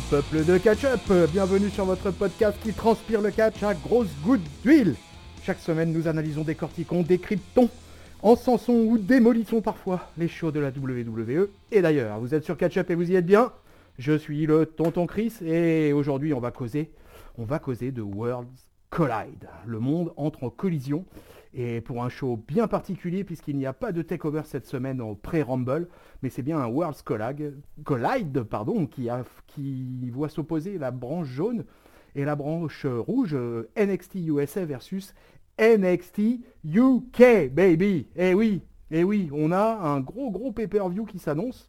Peuple de catch-up, bienvenue sur votre podcast qui transpire le catch à grosses gouttes d'huile. Chaque semaine, nous analysons, décortiquons, décryptons, encensons ou démolissons parfois les shows de la WWE. Et d'ailleurs, vous êtes sur catch-up et vous y êtes bien. Je suis le tonton Chris et aujourd'hui, on va causer de Worlds Collide. Le monde entre en collision. Et pour un show bien particulier, puisqu'il n'y a pas de takeover cette semaine en pré-Rumble, mais c'est bien un Worlds Collide qui voit s'opposer la branche jaune et la branche rouge, NXT USA versus NXT UK, baby. Eh oui, on a un gros pay-per-view qui s'annonce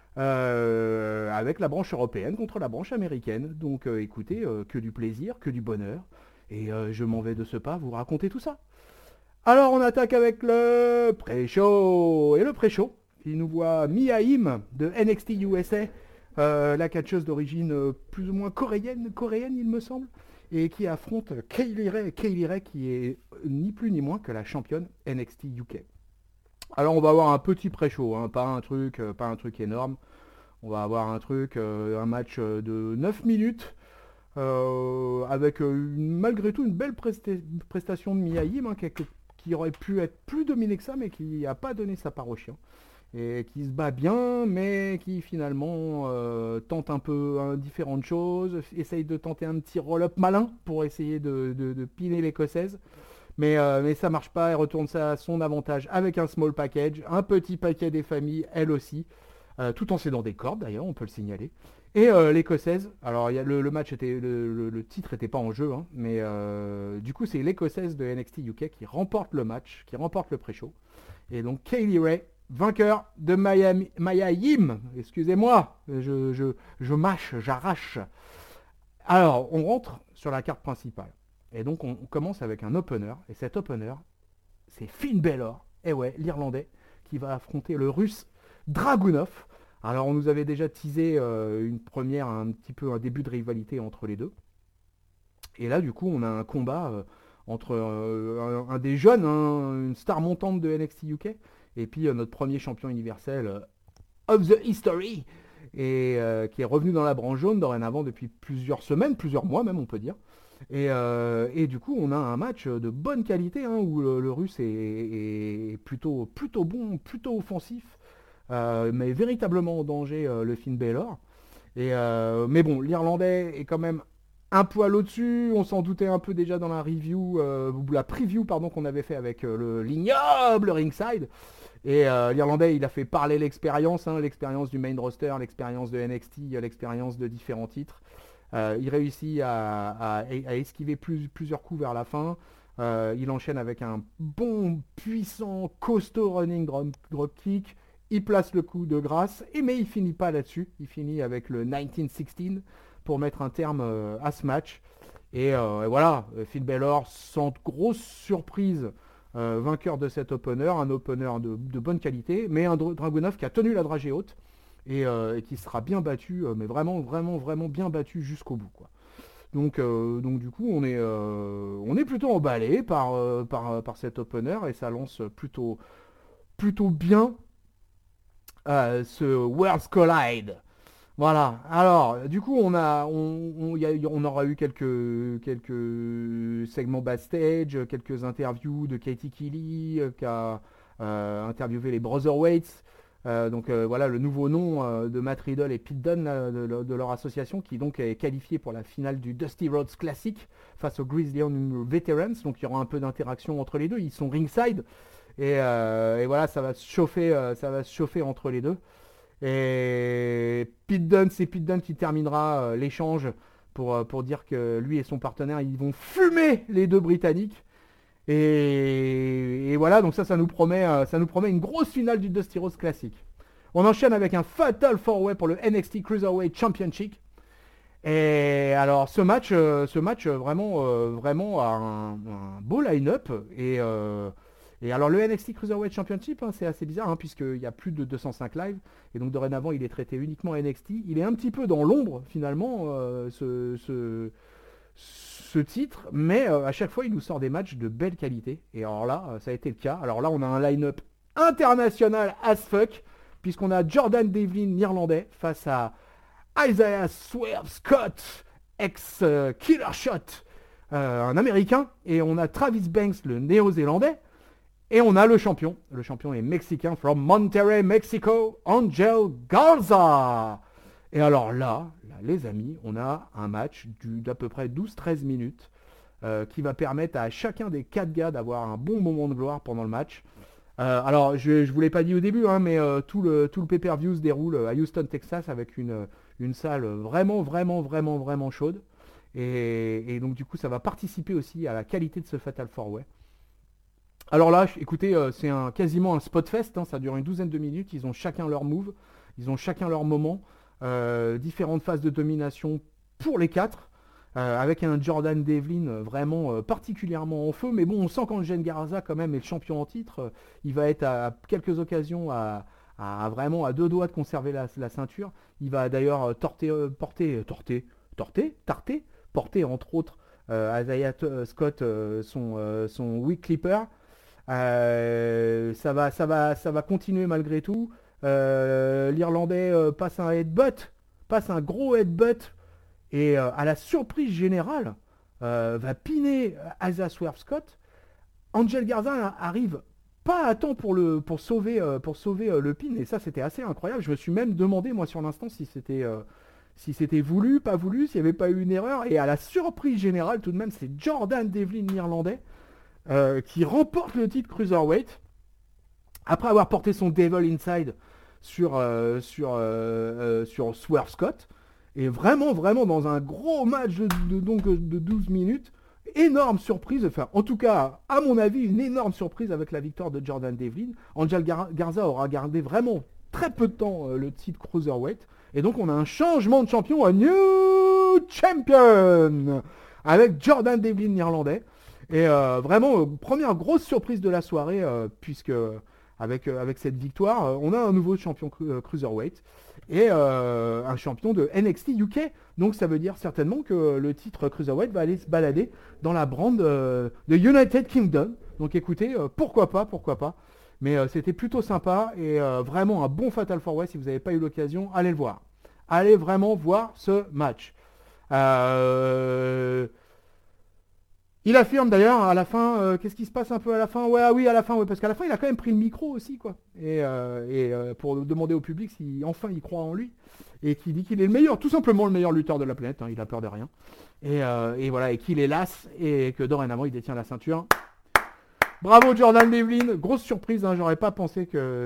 avec la branche européenne contre la branche américaine. Donc écoutez, que du plaisir, que du bonheur. Et je m'en vais de ce pas vous raconter tout ça. Alors on attaque avec le pré-show. Et le pré-show, il nous voit Mia Yim de NXT USA, la catcheuse d'origine plus ou moins coréenne il me semble, et qui affronte Kaylee Ray qui est ni plus ni moins que la championne NXT UK. Alors on va avoir un petit pré-show, hein, pas un truc énorme. On va avoir un match de 9 minutes. Avec malgré tout une belle prestation de Mia Yim, hein, qui aurait pu être plus dominé que ça, mais qui n'a pas donné sa part au chien. Et qui se bat bien, mais qui finalement tente un peu différentes choses, essaye de tenter un petit roll-up malin pour essayer de piner l'écossaise. Mais ça marche pas, elle retourne ça à son avantage avec un small package, un petit paquet des familles, elle aussi, tout en cédant des cordes d'ailleurs, on peut le signaler. Et l'écossaise, alors le match était, le titre n'était pas en jeu, hein, mais du coup c'est l'écossaise de NXT UK qui remporte le match, qui remporte le pré-show. Et donc Kaylee Ray, vainqueur de Mia Yim, excusez-moi, je mâche, j'arrache. Alors on rentre sur la carte principale. Et donc on commence avec un opener, et cet opener, c'est Finn Balor, et ouais, l'Irlandais, qui va affronter le Russe Dragunov. Alors on nous avait déjà teasé un début de rivalité entre les deux. Et là du coup on a un combat entre un des jeunes, hein, une star montante de NXT UK, et puis notre premier champion universel of the history, et qui est revenu dans la branche jaune dorénavant depuis plusieurs semaines, plusieurs mois même on peut dire. Et du coup on a un match de bonne qualité, hein, où le russe est plutôt bon, plutôt offensif. Mais véritablement en danger le Finn Balor. Mais bon, l'Irlandais est quand même un poil au-dessus. On s'en doutait un peu déjà dans la review, la preview pardon, qu'on avait fait avec l'ignoble Ringside. Et l'Irlandais, il a fait parler l'expérience, hein, l'expérience du main roster, l'expérience de NXT, l'expérience de différents titres. Il réussit à esquiver plusieurs coups vers la fin. Il enchaîne avec un bon, puissant, costaud running drop kick. Il place le coup de grâce, mais il finit pas là-dessus. Il finit avec le 1916 pour mettre un terme à ce match. Et voilà, Finn Balor, sans grosse surprise, vainqueur de cet opener. Un opener de bonne qualité, mais un Dragunov qui a tenu la dragée haute et qui sera bien battu, mais vraiment bien battu jusqu'au bout, quoi. Donc du coup, on est plutôt emballé par cet opener et ça lance plutôt bien ce Worlds Collide. Voilà. Alors, du coup, on aura eu quelques segments backstage, quelques interviews de Katie Kelly qui a interviewé les Brotherweights. Voilà le nouveau nom de Matt Riddle et Pete Dunne de leur association, qui donc est qualifié pour la finale du Dusty Rhodes Classic face aux Grizzly Veterans. Donc il y aura un peu d'interaction entre les deux. Ils sont ringside. Et voilà, ça va se chauffer entre les deux. Et c'est Pete Dunne qui terminera l'échange pour dire que lui et son partenaire, ils vont fumer les deux Britanniques. Et voilà, donc ça nous promet une grosse finale du Dusty Rhodes Classic. On enchaîne avec un Fatal 4-Way pour le NXT Cruiserweight Championship. Et alors ce match vraiment a un beau line-up. Et alors le NXT Cruiserweight Championship, hein, c'est assez bizarre, hein, puisqu'il y a plus de 205 lives, et donc dorénavant il est traité uniquement NXT. Il est un petit peu dans l'ombre finalement, ce titre, mais à chaque fois il nous sort des matchs de belle qualité, et alors là ça a été le cas. Alors là on a un line-up international as fuck, puisqu'on a Jordan Devlin, l'Irlandais, face à Isaiah Swerve Scott, ex-Killer Shot, un Américain, et on a Travis Banks, le Néo-Zélandais, et on a le champion. Le champion est mexicain, from Monterrey, Mexico, Angel Garza. Et alors là, les amis, on a un match d'à peu près 12-13 minutes qui va permettre à chacun des 4 gars d'avoir un bon moment de gloire pendant le match. Alors, je ne vous l'ai pas dit au début, hein, mais tout le pay-per-view se déroule à Houston, Texas, avec une salle vraiment chaude. Et donc, du coup, ça va participer aussi à la qualité de ce Fatal 4-Way. Alors là, écoutez, c'est quasiment un spot fest, hein, ça dure une douzaine de minutes, ils ont chacun leur move, ils ont chacun leur moment, différentes phases de domination pour les 4. Avec un Jordan Devlin vraiment particulièrement en feu, mais bon, on sent qu'Angel Garza quand même est le champion en titre, il va être à quelques occasions vraiment à 2 doigts de conserver la ceinture. Il va d'ailleurs porter entre autres Isaiah Scott son Weak Clipper. Ça va continuer malgré tout. L'Irlandais passe un gros headbutt. Et à la surprise générale, va piner Isaiah Swerve Scott. Angel Garza arrive pas à temps pour sauver le pin. Et ça, c'était assez incroyable. Je me suis même demandé, moi, sur l'instant, si c'était voulu, pas voulu, s'il n'y avait pas eu une erreur. Et à la surprise générale, tout de même, c'est Jordan Devlin, l'Irlandais, qui remporte le titre Cruiserweight. Après avoir porté son Devil Inside sur Swerve Scott. Et vraiment dans un gros match de 12 minutes, énorme surprise, enfin en tout cas à mon avis une énorme surprise avec la victoire de Jordan Devlin. Angel Garza aura gardé vraiment très peu de temps le titre Cruiserweight, et donc on a un changement de champion, un new champion avec Jordan Devlin l'Irlandais, et vraiment première grosse surprise de la soirée, puisque avec cette victoire on a un nouveau champion Cruiserweight et un champion de NXT UK. Donc ça veut dire certainement que le titre Cruiserweight va aller se balader dans la brand de United Kingdom. Donc écoutez, pourquoi pas. Mais c'était plutôt sympa, et vraiment un bon Fatal 4-Way. Si vous n'avez pas eu l'occasion, allez le voir. Allez vraiment voir ce match. Il affirme d'ailleurs à la fin, qu'est-ce qui se passe un peu à la fin ? À la fin, parce qu'à la fin il a quand même pris le micro aussi, quoi. Et pour demander au public si enfin il croit en lui, et qui dit qu'il est le meilleur, tout simplement le meilleur lutteur de la planète, hein, il a peur de rien. Et voilà, et qu'il est las, et que dorénavant il détient la ceinture. Bravo Jordan Devlin, grosse surprise, hein, j'aurais pas pensé que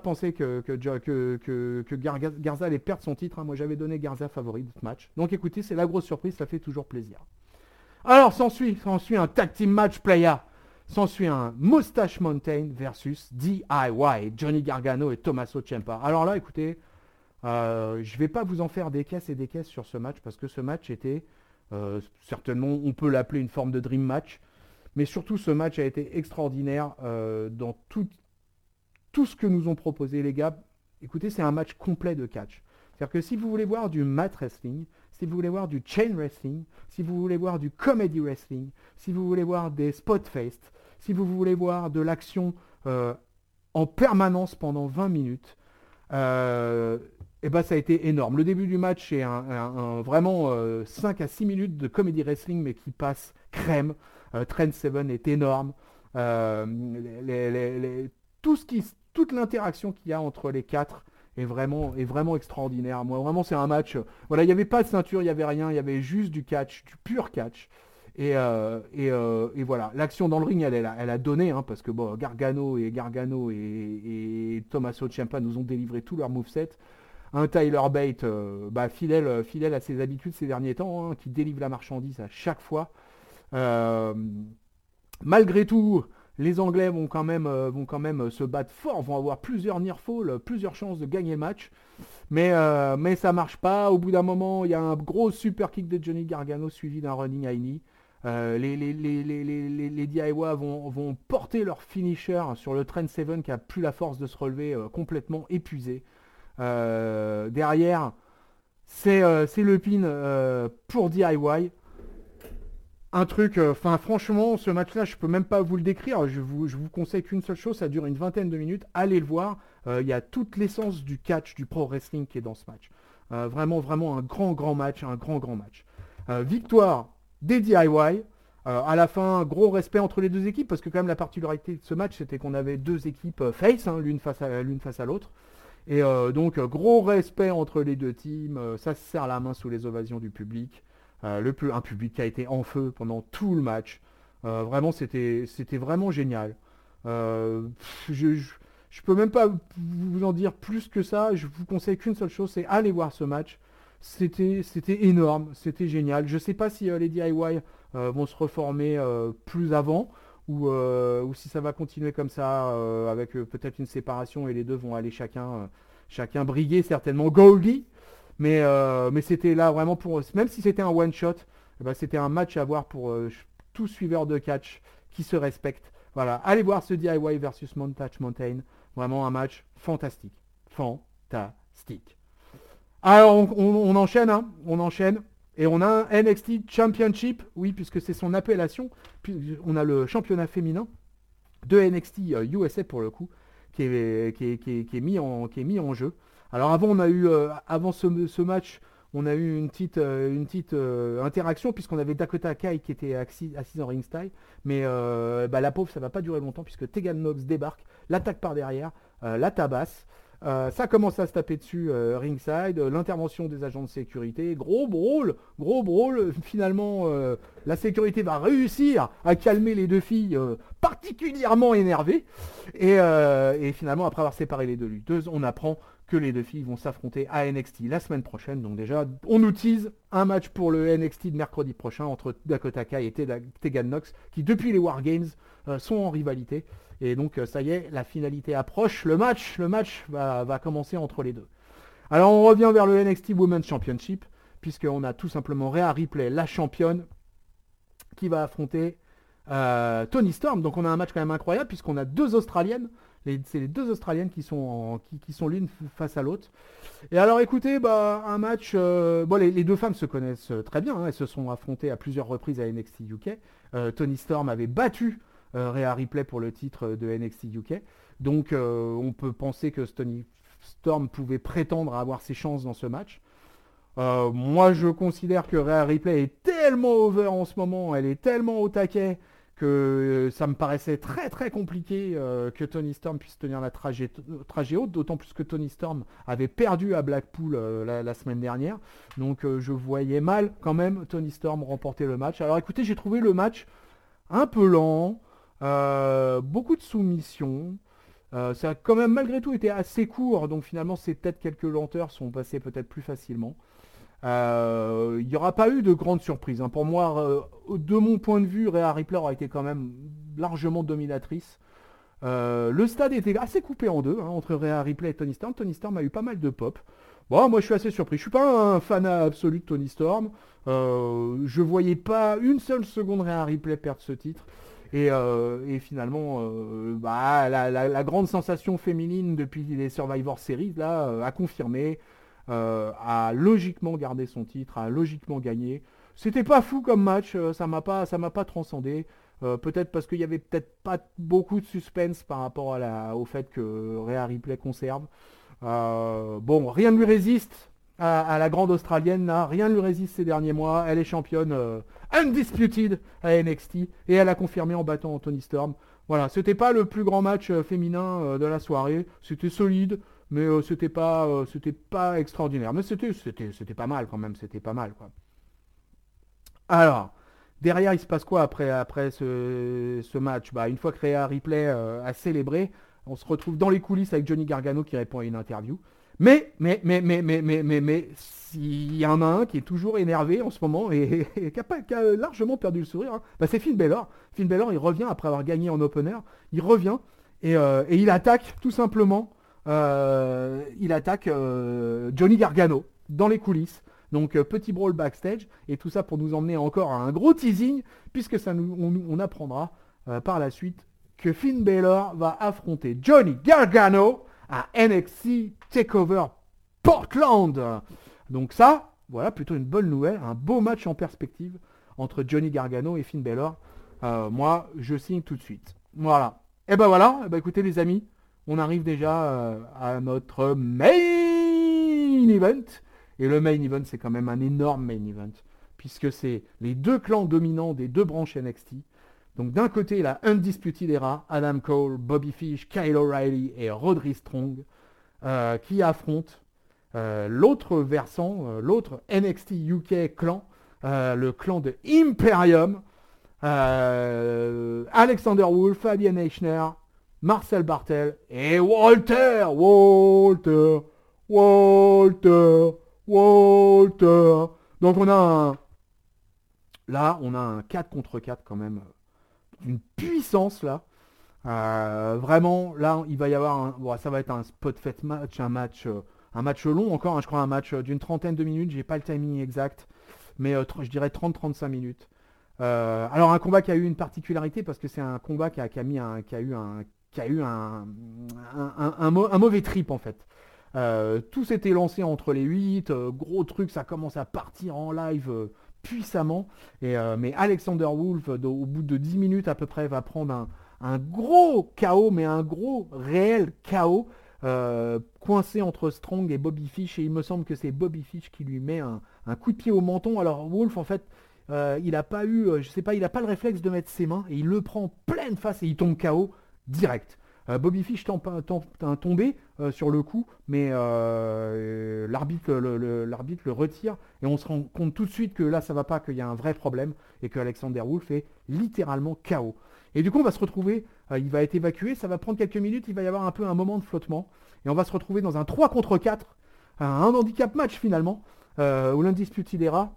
Garza allait perdre son titre, hein. Moi j'avais donné Garza favori de ce match. Donc écoutez, c'est la grosse surprise, ça fait toujours plaisir. Alors, s'ensuit un tag team match playa. S'ensuit un Mustache Mountain versus DIY, Johnny Gargano et Tommaso Ciampa. Alors là, écoutez, je vais pas vous en faire des caisses et des caisses sur ce match, parce que ce match était, certainement, on peut l'appeler une forme de dream match, mais surtout ce match a été extraordinaire dans tout ce que nous ont proposé les gars. Écoutez, c'est un match complet de catch. C'est-à-dire que si vous voulez voir du mat wrestling, si vous voulez voir du chain wrestling, si vous voulez voir du comedy wrestling, si vous voulez voir des spot fests, si vous voulez voir de l'action en permanence pendant 20 minutes, et ben ça a été énorme. Le début du match est vraiment 5 à 6 minutes de comedy wrestling, mais qui passe crème. Trent Seven est énorme. Toute l'interaction qu'il y a entre les 4 est vraiment extraordinaire. Moi, vraiment, c'est un match. Voilà, il n'y avait pas de ceinture, il n'y avait rien, il y avait juste du catch, du pur catch. Et voilà, l'action dans le ring, elle a donné, hein, parce que bon, Gargano et Tommaso Ciampa nous ont délivré tout leur moveset. Un Tyler Bate, fidèle à ses habitudes ces derniers temps, hein, qui délivre la marchandise à chaque fois. Malgré tout, les Anglais vont quand même se battre fort, vont avoir plusieurs near fall, plusieurs chances de gagner le match, mais ça marche pas. Au bout d'un moment, il y a un gros super kick de Johnny Gargano suivi d'un running high knee. Les DIY vont porter leur finisher sur le Trent Seven, qui a plus la force de se relever, complètement épuisé. Derrière, c'est le pin pour DIY. Un truc, franchement, ce match-là, je peux même pas vous le décrire. Je vous conseille qu'une seule chose, ça dure une vingtaine de minutes. Allez le voir. Il y a toute l'essence du catch, du pro wrestling qui est dans ce match. Vraiment, vraiment un grand match, un grand match. Victoire des DIY. À la fin, gros respect entre les deux équipes, parce que quand même la particularité de ce match, c'était qu'on avait deux équipes face, hein, l'une face à l'autre. Et donc, gros respect entre les deux teams. Ça se serre la main sous les ovations du public. Un public qui a été en feu pendant tout le match. Vraiment, c'était vraiment génial. Je peux même pas vous en dire plus que ça. Je vous conseille qu'une seule chose, c'est aller voir ce match. C'était énorme, c'était génial. Je sais pas si les DIY vont se reformer plus avant ou si ça va continuer comme ça avec peut-être une séparation et les deux vont aller chacun briguer certainement Goldie. Mais c'était là vraiment pour même si c'était un one shot, c'était un match à voir pour tout suiveur de catch qui se respecte. Voilà, allez voir ce DIY versus Montage Mountain. Vraiment un match fantastique. Fantastique. Alors on enchaîne, hein, on enchaîne. Et on a un NXT Championship, oui, puisque c'est son appellation. Puis on a le championnat féminin de NXT USA pour le coup, qui est mis en jeu. Alors avant, on a eu, avant ce match, on a eu une petite interaction, puisqu'on avait Dakota Kai qui était assise en ringside. Mais la pauvre, ça va pas durer longtemps, puisque Tegan Nox débarque, l'attaque par derrière, la tabasse. Ça commence à se taper dessus ringside, l'intervention des agents de sécurité, gros brawl, finalement la sécurité va réussir à calmer les deux filles particulièrement énervées et finalement après avoir séparé les deux lutteuses, on apprend que les deux filles vont s'affronter à NXT la semaine prochaine. Donc déjà, on nous tease un match pour le NXT de mercredi prochain entre Dakota Kai et Tegan Nox qui depuis les War Games sont en rivalité. Et donc ça y est, la finalité approche, le match va commencer entre les deux. Alors on revient vers le NXT Women's Championship, puisqu'on a tout simplement Rhea Ripley, la championne, qui va affronter Toni Storm. Donc on a un match quand même incroyable, puisqu'on a deux Australiennes, c'est les deux Australiennes qui sont l'une face à l'autre. Et alors écoutez, un match, les deux femmes se connaissent très bien, hein, elles se sont affrontées à plusieurs reprises à NXT UK. Toni Storm avait battu Rhea Ripley pour le titre de NXT UK. Donc on peut penser que Toni Storm pouvait prétendre à avoir ses chances dans ce match. Moi je considère que Rhea Ripley est tellement over en ce moment, elle est tellement au taquet que ça me paraissait très très compliqué que Toni Storm puisse tenir la trajet haute, d'autant plus que Toni Storm avait perdu à Blackpool la semaine dernière. Donc je voyais mal quand même Toni Storm remporter le match. Alors écoutez, j'ai trouvé le match un peu lent, beaucoup de soumissions. Ça a quand même malgré tout été assez court, donc finalement c'est peut-être quelques lenteurs sont passées peut-être plus facilement. Il n'y aura pas eu de grande surprise. Hein. Pour moi, de mon point de vue, Rhea Ripley aura été quand même largement dominatrice. Le stade était assez coupé en deux, hein, entre Rhea Ripley et Toni Storm. Toni Storm a eu pas mal de pop. Bon, moi je suis assez surpris. Je suis pas un fanat absolu de Toni Storm. Je voyais pas une seule seconde Rhea Ripley perdre ce titre. Et finalement, la grande sensation féminine depuis les Survivor Series là, a confirmé, a logiquement gardé son titre, a logiquement gagné. C'était pas fou comme match, ça m'a pas transcendé. Peut-être parce qu'il y avait peut-être pas beaucoup de suspense par rapport au fait que Rhea Ripley conserve. Rien ne lui résiste à la grande Australienne là, rien ne lui résiste ces derniers mois. Elle est championne undisputed à NXT et elle a confirmé en battant Toni Storm. Voilà, c'était pas le plus grand match féminin de la soirée, c'était solide, mais c'était pas extraordinaire. Mais c'était pas mal quand même, c'était pas mal quoi. Alors, derrière, il se passe quoi après ce match? Une fois que Rhea Ripley a célébré, on se retrouve dans les coulisses avec Johnny Gargano qui répond à une interview. Mais, s'il y en a un qui est toujours énervé en ce moment et qui a largement perdu le sourire, hein, c'est Finn Balor. Finn Balor, il revient après avoir gagné en opener. Il revient et il attaque tout simplement. Il attaque Johnny Gargano dans les coulisses. Donc petit brawl backstage et tout ça pour nous emmener encore à un gros teasing puisque on apprendra par la suite que Finn Balor va affronter Johnny Gargano à NXT TakeOver Portland. Donc ça, voilà plutôt une bonne nouvelle, un beau match en perspective entre Johnny Gargano et Finn Balor. Moi, je signe tout de suite. Voilà. Et voilà, écoutez les amis, on arrive déjà à notre main event. Et le main event, c'est quand même un énorme main event, puisque c'est les deux clans dominants des deux branches NXT. Donc d'un côté, la Undisputed Era, Adam Cole, Bobby Fish, Kyle O'Reilly et Roderick Strong, qui affrontent l'autre versant, l'autre NXT UK clan, le clan de Imperium, Alexander Wolf, Fabian Eichner, Marcel Bartel et Walter. Donc on a un 4 contre 4 quand même, d'une puissance là. Vraiment, là, il va y avoir ça va être un spot fait match, un match long encore, hein, je crois un match d'une trentaine de minutes, j'ai pas le timing exact, mais je dirais 30-35 minutes. Alors un combat qui a eu une particularité parce que c'est un combat qui a eu un mauvais trip en fait. Tout s'était lancé entre les 8, gros truc, ça commence à partir en live puissamment. Mais Alexander Wolf, au bout de 10 minutes à peu près, va prendre un gros KO, mais un gros réel KO, coincé entre Strong et Bobby Fish. Et il me semble que c'est Bobby Fish qui lui met un coup de pied au menton. Alors Wolf, en fait, il n'a pas eu, je sais pas, il n'a pas le réflexe de mettre ses mains et il le prend pleine face et il tombe KO direct. Bobby Fish tente un tombé sur le coup, mais l'arbitre le retire et on se rend compte tout de suite que là ça va pas, qu'il y a un vrai problème et que Alexander Wolf est littéralement KO. Et du coup on va se retrouver, il va être évacué, ça va prendre quelques minutes, il va y avoir un peu un moment de flottement et on va se retrouver dans un 3 contre 4, un handicap match finalement, où l'Undisputed Era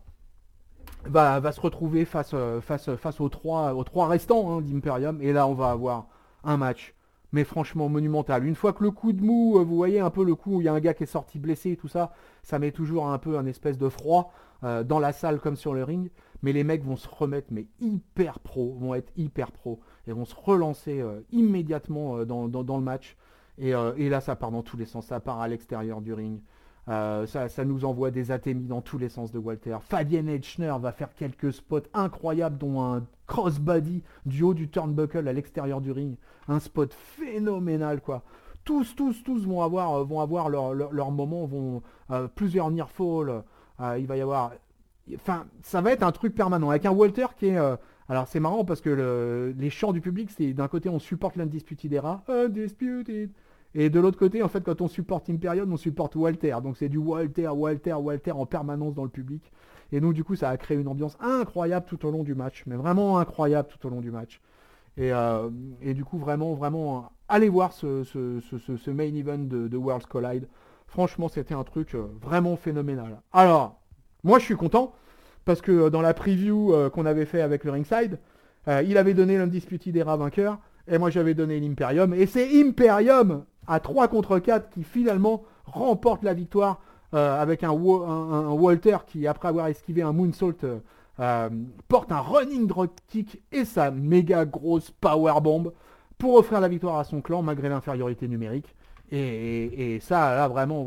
va se retrouver face aux trois restants hein, d'Imperium. Et là, on va avoir un match, mais franchement monumental. Une fois que le coup de mou, vous voyez un peu le coup où il y a un gars qui est sorti blessé et tout ça, ça met toujours un peu un espèce de froid dans la salle comme sur le ring. Mais les mecs vont se remettre, mais hyper pro, vont être hyper pro et vont se relancer immédiatement dans le match. Et là, ça part dans tous les sens, ça part à l'extérieur du ring. Ça nous envoie des atémies dans tous les sens de Walter. Fabian Eichner va faire quelques spots incroyables, dont un crossbody du haut du turnbuckle à l'extérieur du ring. Un spot phénoménal, quoi. Tous vont avoir leur moment, plusieurs near fall. Il va y avoir... Enfin, ça va être un truc permanent. Avec un Walter qui est... alors c'est marrant parce que les chants du public, c'est d'un côté on supporte l'Undisputed Era. Undisputed. Et de l'autre côté, en fait, quand on supporte Imperium, on supporte Walter. Donc c'est du Walter en permanence dans le public. Et donc du coup, ça a créé une ambiance incroyable tout au long du match. Mais vraiment incroyable tout au long du match. Et du coup, vraiment, allez voir ce main event de Worlds Collide. Franchement, c'était un truc vraiment phénoménal. Alors, moi je suis content, parce que dans la preview qu'on avait fait avec le Ringside, il avait donné l'Undisputed Era vainqueur. Et moi j'avais donné l'Imperium. Et c'est Imperium à 3 contre 4 qui finalement remporte la victoire avec un Walter qui, après avoir esquivé un moonsault, porte un running dropkick et sa méga grosse powerbomb pour offrir la victoire à son clan malgré l'infériorité numérique. Et ça, là, vraiment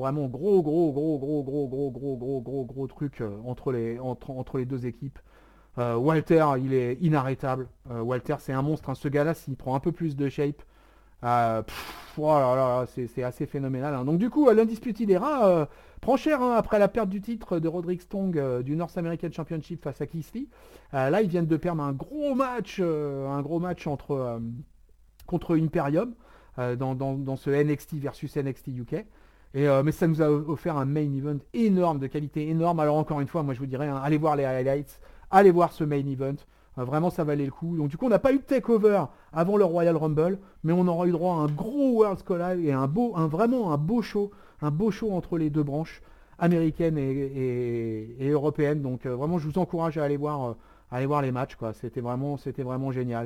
gros truc entre les deux équipes. Walter, il est inarrêtable. Walter, c'est un monstre. Hein. Ce gars-là, s'il prend un peu plus de shape, oh là là, c'est assez phénoménal. Hein. Donc du coup, l'Undisputed Era prend cher hein, après la perte du titre de Roderick Strong du North American Championship face à Keith Lee. Là, ils viennent de perdre un gros match contre Imperium dans ce NXT versus NXT UK. Mais ça nous a offert un main event énorme, de qualité énorme. Alors encore une fois, moi je vous dirais, hein, allez voir les highlights, allez voir ce main event. Vraiment, ça valait le coup. Donc du coup, on n'a pas eu de takeover avant le Royal Rumble, mais on aura eu droit à un gros Worlds Collide et vraiment un beau show entre les deux branches américaines et européennes. Donc vraiment, je vous encourage à aller voir les matchs, quoi. C'était vraiment génial.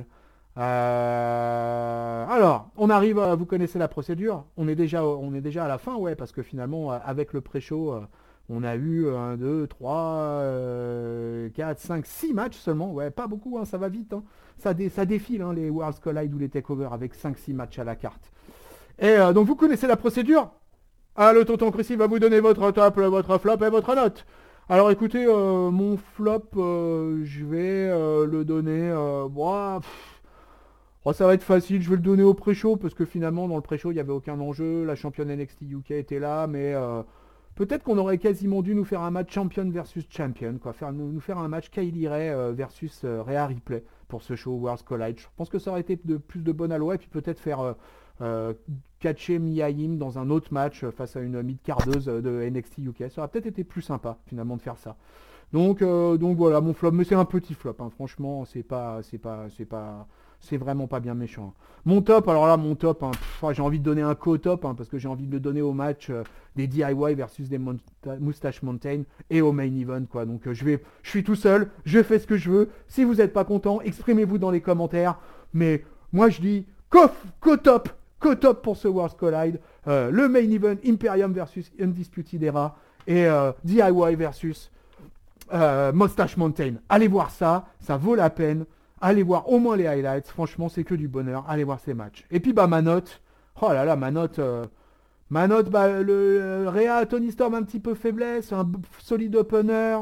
Alors, on arrive, vous connaissez la procédure. On est déjà à la fin, ouais, parce que finalement, avec le pré-show, on a eu 1, 2, 3, 4, 5, 6 matchs seulement. Ouais, pas beaucoup, hein, ça va vite. Hein. Ça défile, hein, les Worlds Collide ou les Takeover avec 5-6 matchs à la carte. Et donc, vous connaissez la procédure. Ah, le tonton Chrissy va vous donner votre top, votre flop et votre note. Alors, écoutez, mon flop, je vais le donner... Oh, ça va être facile, je vais le donner au pré-show parce que finalement dans le pré-show il n'y avait aucun enjeu, la championne NXT UK était là, mais Peut-être qu'on aurait quasiment dû nous faire un match champion versus champion, quoi. Nous faire un match Kylie Ray versus Rhea Ripley pour ce show Worlds Collide. Je pense que ça aurait été plus de bonne alloi, et puis peut-être faire catcher Mia Yim dans un autre match face à une mid-cardeuse de NXT UK. Ça aurait peut-être été plus sympa finalement de faire ça. Donc voilà mon flop, mais c'est un petit flop, hein. Franchement, c'est vraiment pas bien méchant. Mon top, alors là, hein, j'ai envie de donner un co-top, hein, parce que j'ai envie de le donner au match des DIY versus des Moustache Mountain et au main event, quoi. Donc je suis tout seul, je fais ce que je veux. Si vous n'êtes pas content, exprimez-vous dans les commentaires. Mais moi je dis co-top pour ce Worlds Collide. Le main event Imperium versus Undisputed Era et DIY versus Moustache Mountain. Allez voir ça vaut la peine. Allez voir au moins les highlights, franchement c'est que du bonheur, allez voir ces matchs. Et puis ma note, oh là là, ma note, le Rhea Tony Storm un petit peu faiblesse, un solide opener,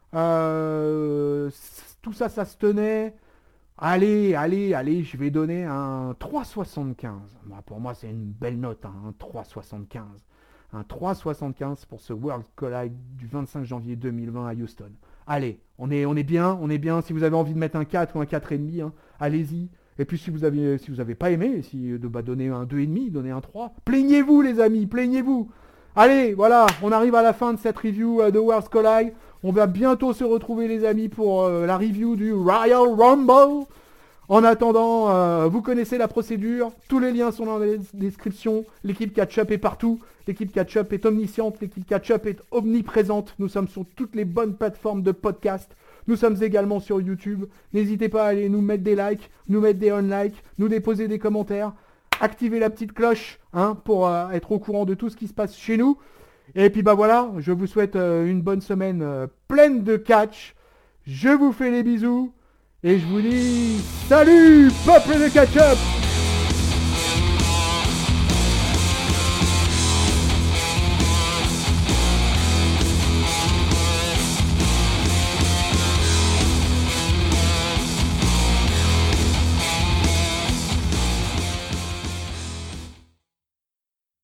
tout ça se tenait. Allez, je vais donner un 3,75. Pour moi c'est une belle note, hein, un 3,75. Un 3,75 pour ce World Collide du 25 janvier 2020 à Houston. Allez, on est bien. Si vous avez envie de mettre un 4 ou un 4,5, hein, allez-y. Et puis si vous avez pas aimé, donner un 2,5, donner un 3, plaignez-vous les amis, plaignez-vous. Allez, voilà, on arrive à la fin de cette review de Worlds Collide. On va bientôt se retrouver les amis pour la review du Royal Rumble. En attendant, vous connaissez la procédure, tous les liens sont dans la description, l'équipe Catch-Up est partout, l'équipe Catch-Up est omnisciente, l'équipe Catch-Up est omniprésente, nous sommes sur toutes les bonnes plateformes de podcast, nous sommes également sur YouTube, n'hésitez pas à aller nous mettre des likes, nous mettre des unlikes, nous déposer des commentaires, activer la petite cloche hein, pour être au courant de tout ce qui se passe chez nous, et puis voilà, je vous souhaite une bonne semaine pleine de catch, je vous fais les bisous, et je vous dis salut, peuple de catch-up!